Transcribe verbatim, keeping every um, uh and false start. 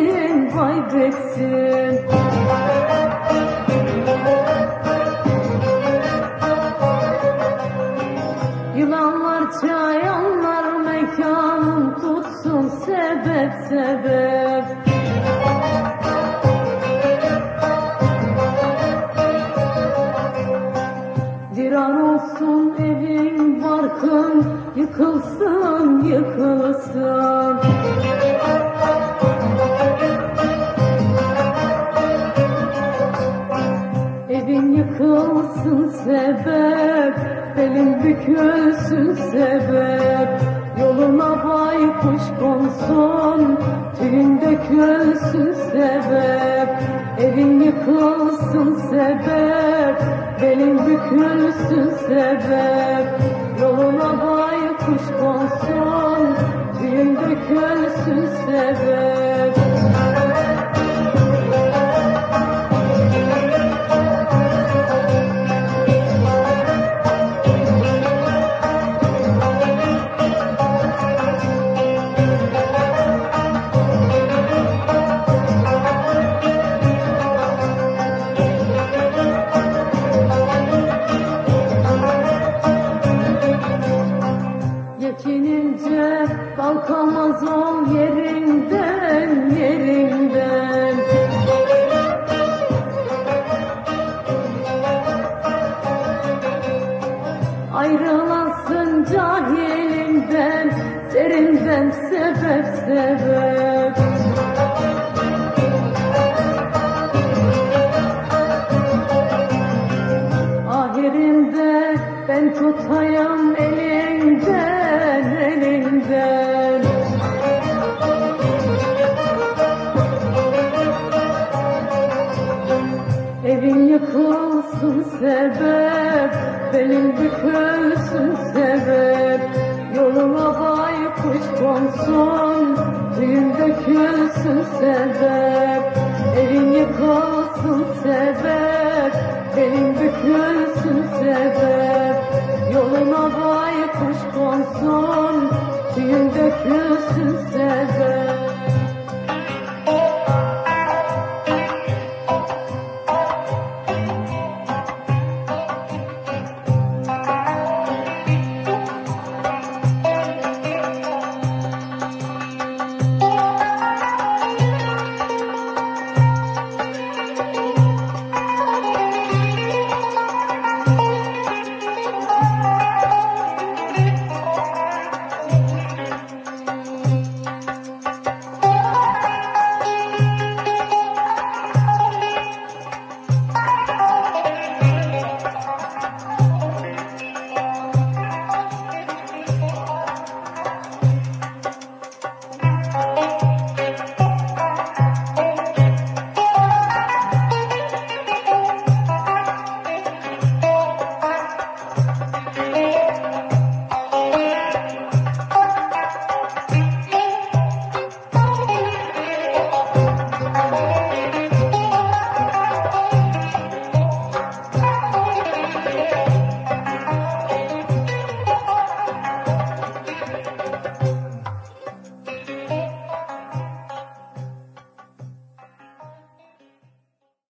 evin kaybetsin. Yılanlar çayanlar mekanım tutsun sebep sebep. Viran olsun evin barkın, yıkılsın yıkılsın. Evin yıkılsın sebep, belin bükülsün sebep. Yoluna baykuş konsun, tüyün dökülsün sebep. Evin yıkılsın sebep, belin bükülsün sebep. Yoluna baykuş konsun, tüyün dökülsün sebep. Yekinince kalkamaz ol yerinden, yerinden. Ayrılasın cahilinden, serinden sebep sebep. Ahirinde ben tutayım elinden, elinden. Evin yıkılsın sebep, belin bükülsün sebep. Yoluna baykuş konsun, tüyün dökülsün sebep. Evin yıkılsın sebep, belin bükülsün sebep. Yoluna baykuş konsun, tüyün dökülsün sebep.